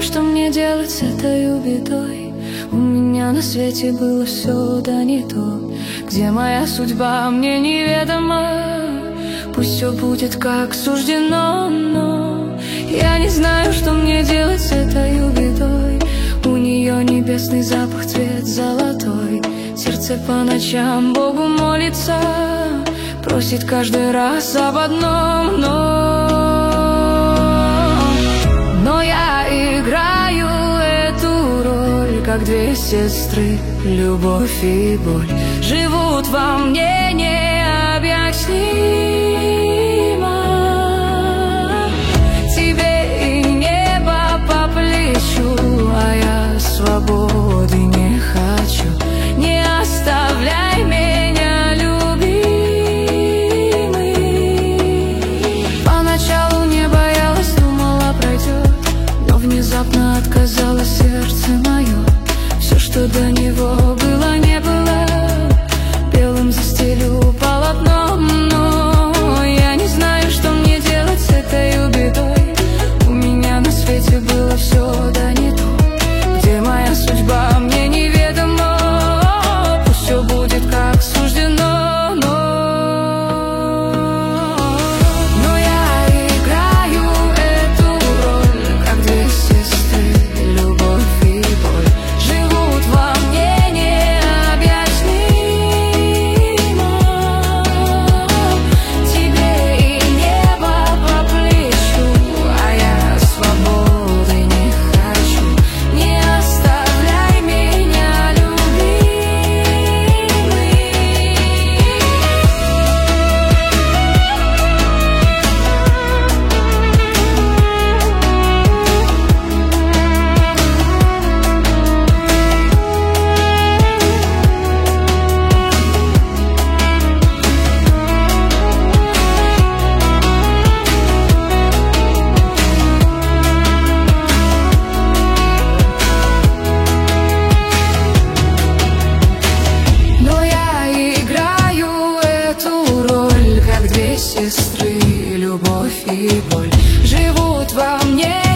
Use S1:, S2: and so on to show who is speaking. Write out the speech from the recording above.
S1: что мне делать с этой бедой. У меня на свете было все, да не то. Где моя судьба, мне неведомо. Пусть все будет как суждено, но я не знаю, что мне делать с этой бедой. У нее небесный запах, цвет золотой. Сердце по ночам Богу молится, просит каждый раз об одном, но я играю эту роль, как две сестры, любовь и боль живут во мне необъяснимо. Тебе и небо по плечу, а я свободы не хочу. Не оставляй меня, любимый. Поначалу не боялась, думала пройдет, но внезапно отказало сердце мое. Все, что до него было, не было. Белым застелю полотном, но я не знаю, что мне делать с этой бедой. У меня на свете было все, да не то. Где моя судьба, мне неведомо. Пусть все будет как суждено, но я играю эту роль, как две сестры, любовь и боль живут во мне необъяснимо. Тебе и небо по плечу, а я свободы не хочу. Не оставляй меня, любимый. Но я играю эту роль, как две сестры, любовь и боль живут во мне